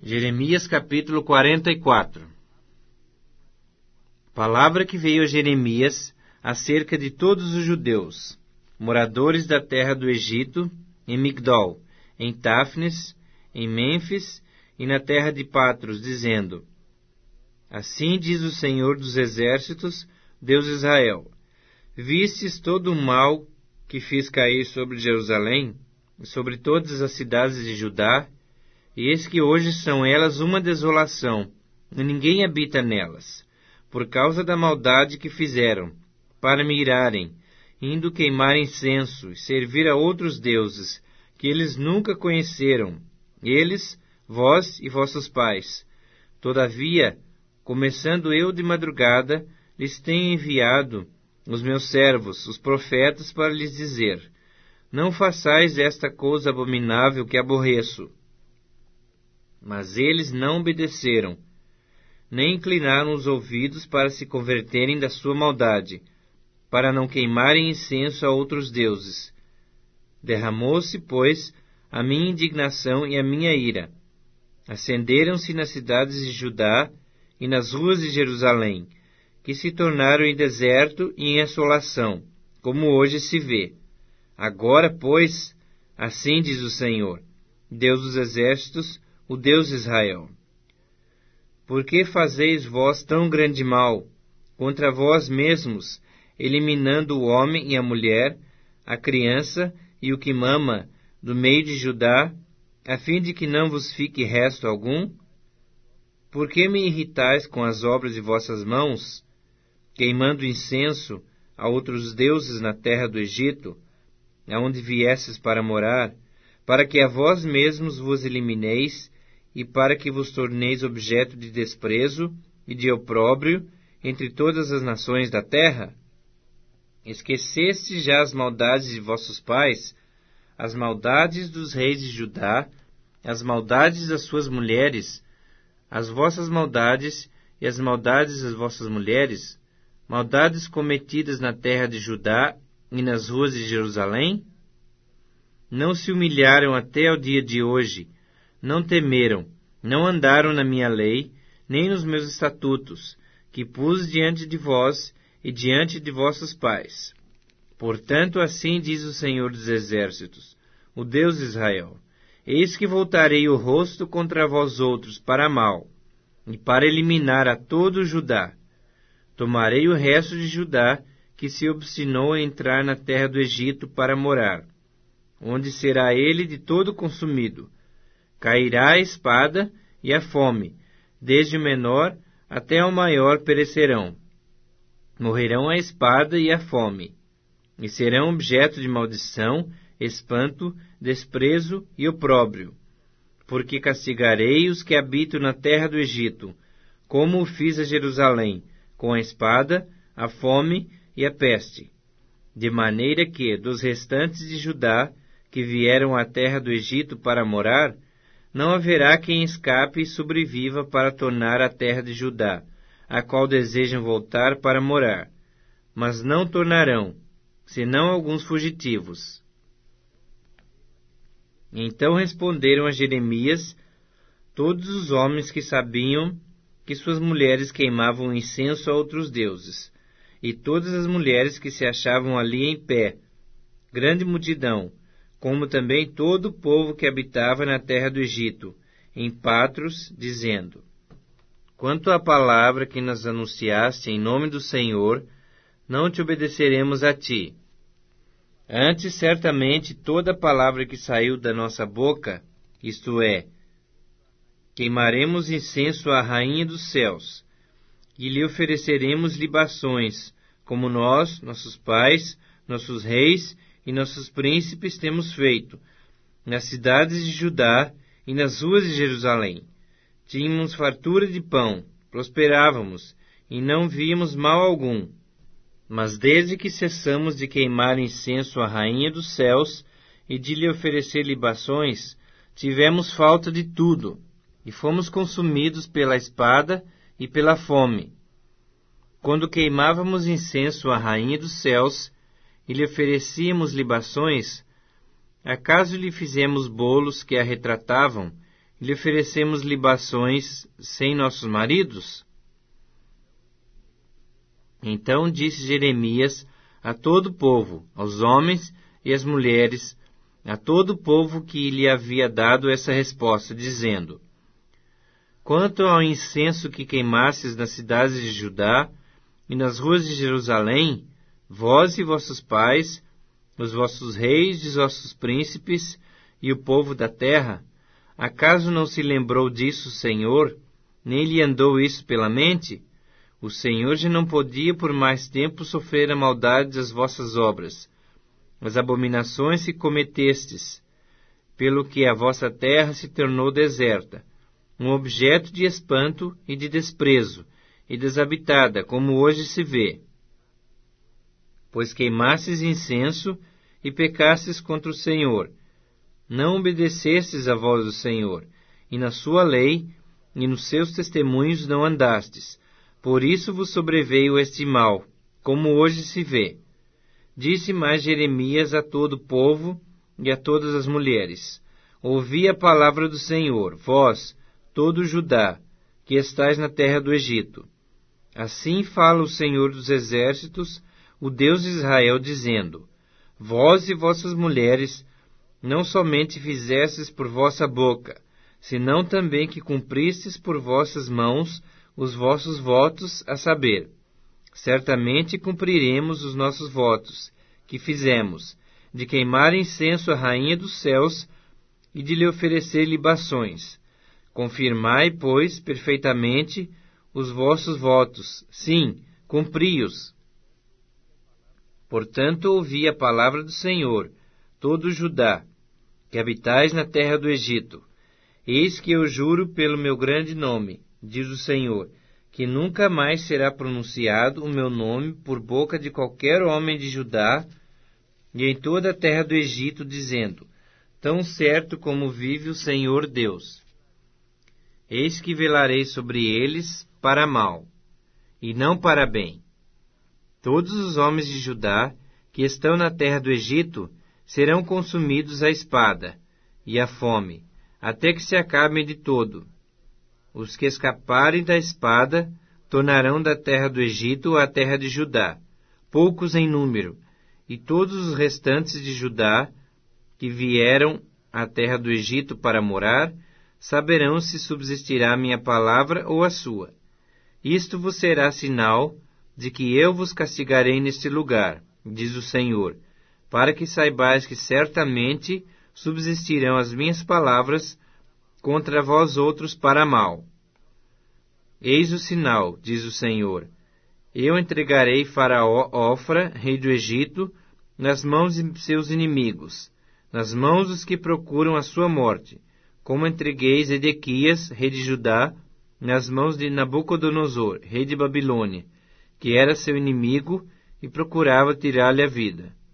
Jeremias capítulo 44. Palavra que veio a Jeremias acerca de todos os judeus, moradores da terra do Egito, em Migdol, em Táfnis, em Mênfis e na terra de Patros, dizendo: Assim diz o Senhor dos Exércitos, Deus de Israel: Vistes todo o mal que fiz cair sobre Jerusalém e sobre todas as cidades de Judá, e eis que hoje são elas uma desolação, e ninguém habita nelas, por causa da maldade que fizeram, para me irarem, indo queimar incenso e servir a outros deuses, que eles nunca conheceram, eles, vós e vossos pais. Todavia, começando eu de madrugada, lhes tenho enviado os meus servos, os profetas, para lhes dizer: Não façais esta coisa abominável que aborreço. Mas eles não obedeceram, nem inclinaram os ouvidos para se converterem da sua maldade, para não queimarem incenso a outros deuses. Derramou-se, pois, a minha indignação e a minha ira. Acenderam-se nas cidades de Judá e nas ruas de Jerusalém, que se tornaram em deserto e em assolação, como hoje se vê. Agora, pois, assim diz o Senhor, Deus dos exércitos, o Deus de Israel: Por que fazeis vós tão grande mal contra vós mesmos, eliminando o homem e a mulher, a criança e o que mama do meio de Judá, a fim de que não vos fique resto algum? Por que me irritais com as obras de vossas mãos, queimando incenso a outros deuses na terra do Egito, aonde viestes para morar, para que a vós mesmos vos elimineis, e para que vos torneis objeto de desprezo e de opróbrio entre todas as nações da terra? Esqueceste já as maldades de vossos pais, as maldades dos reis de Judá, as maldades das suas mulheres, as vossas maldades e as maldades das vossas mulheres, maldades cometidas na terra de Judá e nas ruas de Jerusalém? Não se humilharam até ao dia de hoje, não temeram, não andaram na minha lei, nem nos meus estatutos, que pus diante de vós e diante de vossos pais. Portanto, assim diz o Senhor dos Exércitos, o Deus de Israel: Eis que voltarei o rosto contra vós outros para mal, e para eliminar a todo o Judá. Tomarei o resto de Judá, que se obstinou a entrar na terra do Egito para morar, onde será ele de todo consumido. Cairá a espada e a fome, desde o menor até o maior perecerão. Morrerão a espada e a fome, e serão objeto de maldição, espanto, desprezo e opróbrio, porque castigarei os que habitam na terra do Egito, como o fiz a Jerusalém, com a espada, a fome e a peste, de maneira que, dos restantes de Judá, que vieram à terra do Egito para morar, não haverá quem escape e sobreviva para tornar a terra de Judá, a qual desejam voltar para morar, mas não tornarão, senão alguns fugitivos. Então responderam a Jeremias todos os homens que sabiam que suas mulheres queimavam incenso a outros deuses, e todas as mulheres que se achavam ali em pé, grande multidão, como também todo o povo que habitava na terra do Egito, em Patros, dizendo: Quanto à palavra que nos anunciaste em nome do Senhor, não te obedeceremos a ti. Antes, certamente, toda palavra que saiu da nossa boca, isto é, queimaremos incenso à Rainha dos céus, e lhe ofereceremos libações, como nós, nossos pais, nossos reis e nossos príncipes temos feito, nas cidades de Judá e nas ruas de Jerusalém. Tínhamos fartura de pão, prosperávamos, e não víamos mal algum. Mas desde que cessamos de queimar incenso à Rainha dos céus e de lhe oferecer libações, tivemos falta de tudo, e fomos consumidos pela espada e pela fome. Quando queimávamos incenso à Rainha dos céus e lhe oferecíamos libações, acaso lhe fizemos bolos que a retratavam lhe oferecemos libações sem nossos maridos? Então disse Jeremias a todo o povo, aos homens e às mulheres, a todo o povo que lhe havia dado essa resposta, dizendo: Quanto ao incenso que queimastes nas cidades de Judá e nas ruas de Jerusalém, vós e vossos pais, os vossos reis e os vossos príncipes e o povo da terra, acaso não se lembrou disso o Senhor, nem lhe andou isso pela mente? O Senhor já não podia por mais tempo sofrer a maldade das vossas obras, as abominações que cometestes, pelo que a vossa terra se tornou deserta, um objeto de espanto e de desprezo, e desabitada, como hoje se vê. Pois queimastes incenso e pecastes contra o Senhor. Não obedecestes à voz do Senhor, e na sua lei e nos seus testemunhos não andastes. Por isso vos sobreveio este mal, como hoje se vê. Disse mais Jeremias a todo o povo e a todas as mulheres: Ouvi a palavra do Senhor, vós, todo Judá, que estais na terra do Egito. Assim fala o Senhor dos exércitos, o Deus de Israel, dizendo: Vós e vossas mulheres não somente fizestes por vossa boca, senão também que cumpristes por vossas mãos os vossos votos, a saber, certamente cumpriremos os nossos votos, que fizemos, de queimar incenso à Rainha dos céus e de lhe oferecer libações. Confirmai, pois, perfeitamente os vossos votos, sim, cumpri-os. Portanto, ouvi a palavra do Senhor, todo Judá, que habitais na terra do Egito. Eis que eu juro pelo meu grande nome, diz o Senhor, que nunca mais será pronunciado o meu nome por boca de qualquer homem de Judá e em toda a terra do Egito, dizendo: Tão certo como vive o Senhor Deus. Eis que velarei sobre eles para mal, e não para bem. Todos os homens de Judá que estão na terra do Egito serão consumidos à espada e à fome, até que se acabem de todo. Os que escaparem da espada tornarão da terra do Egito à terra de Judá, poucos em número, e todos os restantes de Judá que vieram à terra do Egito para morar, saberão se subsistirá a minha palavra ou a sua. Isto vos será sinal de que eu vos castigarei neste lugar, diz o Senhor, para que saibais que certamente subsistirão as minhas palavras contra vós outros para mal. Eis o sinal, diz o Senhor. Eu entregarei Faraó Ofra, rei do Egito, nas mãos de seus inimigos, nas mãos dos que procuram a sua morte, como entreguei Zedequias, rei de Judá, nas mãos de Nabucodonosor, rei de Babilônia, que era seu inimigo e procurava tirar-lhe a vida.